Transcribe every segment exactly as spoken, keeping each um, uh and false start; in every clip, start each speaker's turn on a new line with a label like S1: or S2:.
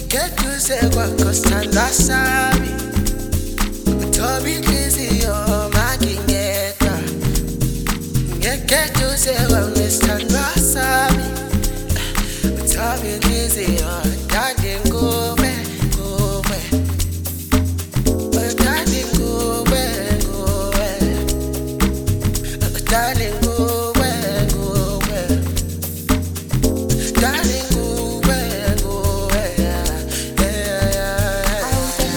S1: Ngekedusekwa kosithandwa sami uthoba inhliziyo makingedwa. Ngekedusekwa nesithandwa sami uthoba inhliziyo darling kuwe kuwe darling kuwe kuwe darling kuwe kuwe darling kuwe kuwe yeah yeah yeah.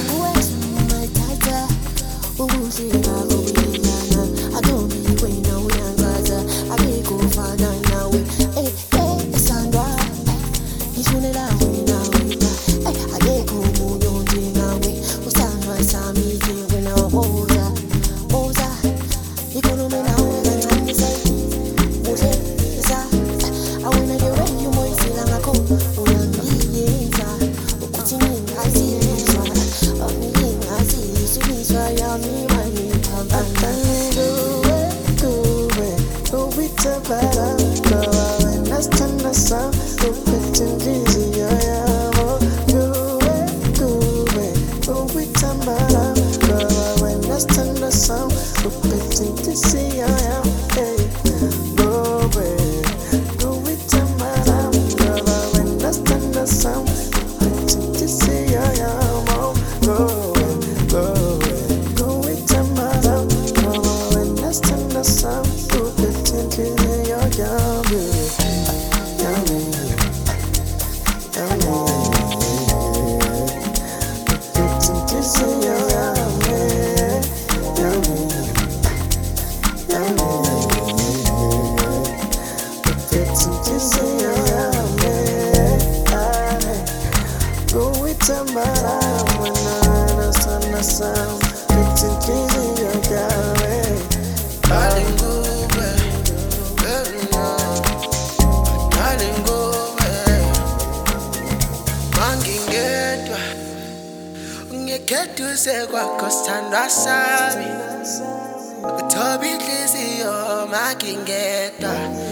S1: Ngekedusekwa kosithandwa sami uthoba inhliziyo makingedwa.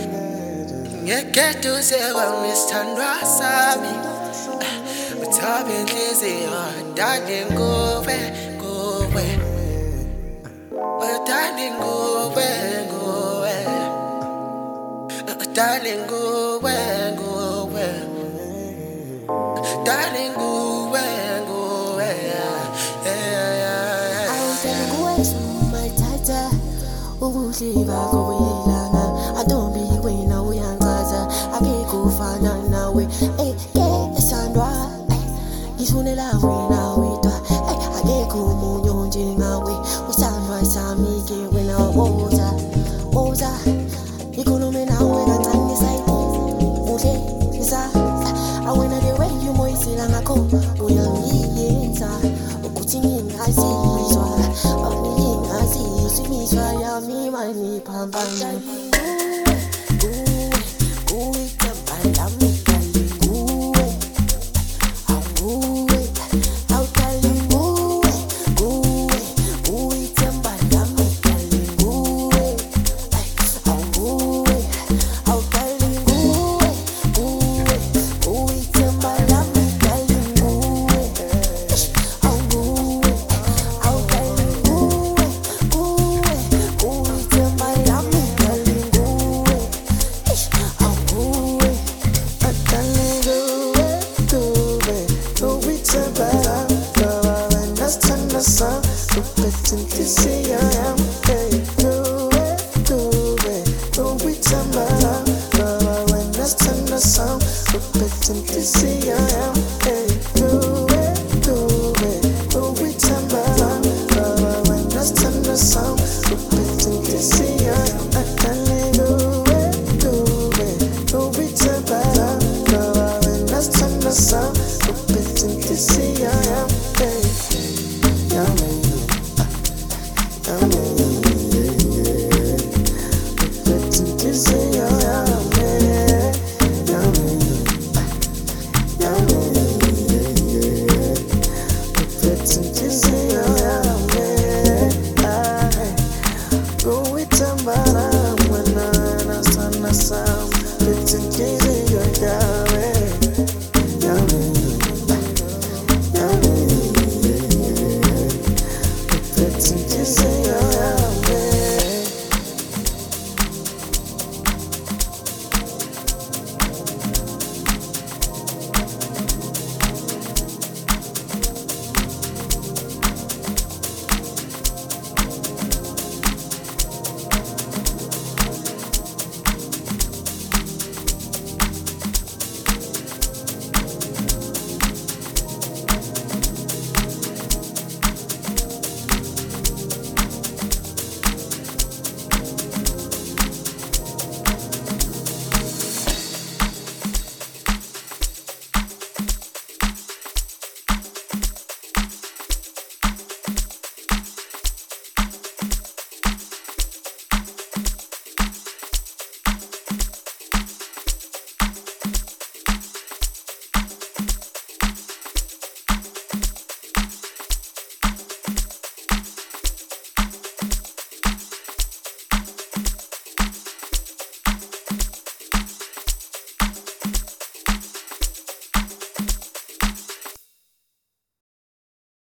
S1: Ngekedusekwa nesithandwa sami uthoba inhliziyo darling kuwe kuwe darling kuwe kuwe darling kuwe kuwe darling kuwe kuwe yeah yeah yeah.
S2: Ukuhliba kobuyelana adombi wena uyangaza akekufana nawe eh eh esandwa ngifunela wena wedwa eh akekho umunye njengawe usandwa sami ke wena woza woza ikhulume nawe kancane sayi uhle isa awena the way you moyisela ngakho uyangiyenza ukuthi ngingazizwa ngingazizwa yami mani phambana kuwe kuwe kuwe kuwe awuthali kuwe kuwe kuwe tambala kuwe awuwe awuthali kuwe kuwe kuwe tambala kuwe awuwe awuthali kuwe kuwe kuwe tambala kuwe awuwe atali kuwe kuwe kuwe tambala when that's time the sun looking to see I am hey kuwe kuwe kuwe tambala when that's time the sun looking to see I am hey kuwe kuwe kuwe tambala when that's time the sun looking to see I am atali kuwe kuwe kuwe tambala when that's time the sun looking to see I am hey